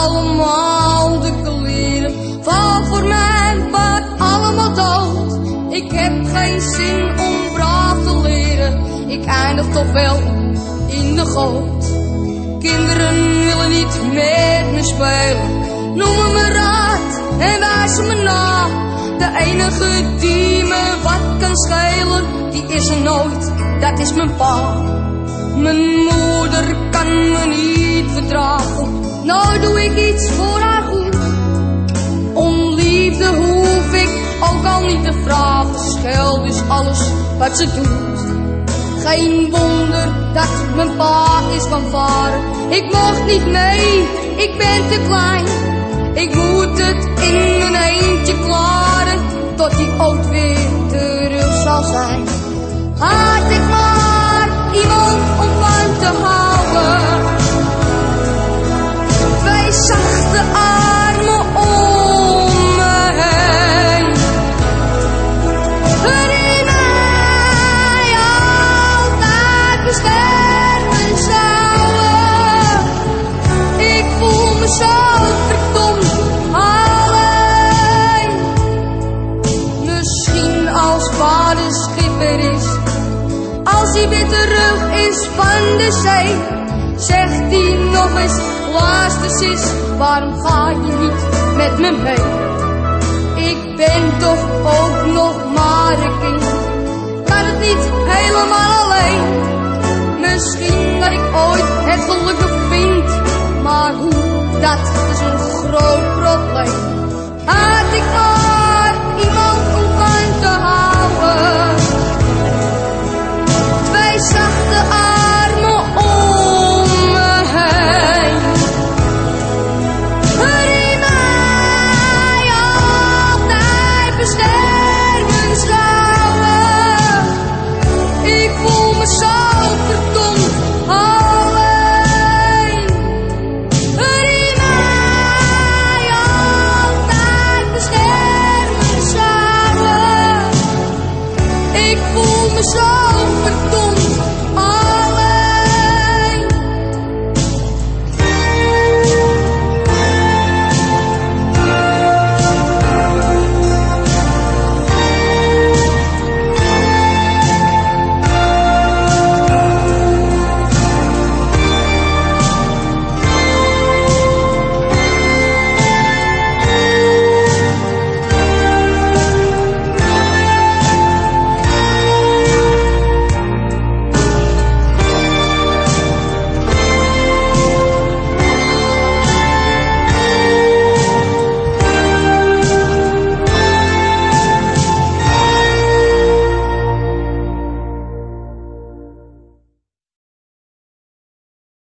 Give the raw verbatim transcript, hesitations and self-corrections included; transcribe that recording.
allemaal de kleren. Val voor mij maar allemaal dood. Ik heb geen zin om braaf te leren. Ik eindig toch wel in de goot. Kinderen willen niet met me spelen. Noemen me raad en wijzen me na. De enige die me wat kan schelen, die is er nooit, dat is mijn pa. Mijn moeder kan me niet verdragen. Nou doe ik iets voor haar goed. Om liefde hoef ik ook al niet te vragen. Schel dus alles wat ze doet. Geen wonder dat mijn pa is van varen. Ik mocht niet mee, ik ben te klein. Ik moet het in mijn eentje klaren, tot die ooit weer terug zal zijn. Had ik maar iemand om van te houden. Twee zachte armen om me heen. Die mij altijd beschermen zouden. Ik voel me zo verdomd alleen. Misschien als vader schipper is, als hij weer terug is van de zee, zegt hij nog eens: luister sis, waarom ga je niet met me mee? Ik ben toch ook nog maar een kind, kan het niet helemaal alleen. Misschien dat ik ooit het geluk nog vind, maar hoe, dat is een groot probleem. Had ik maar iemand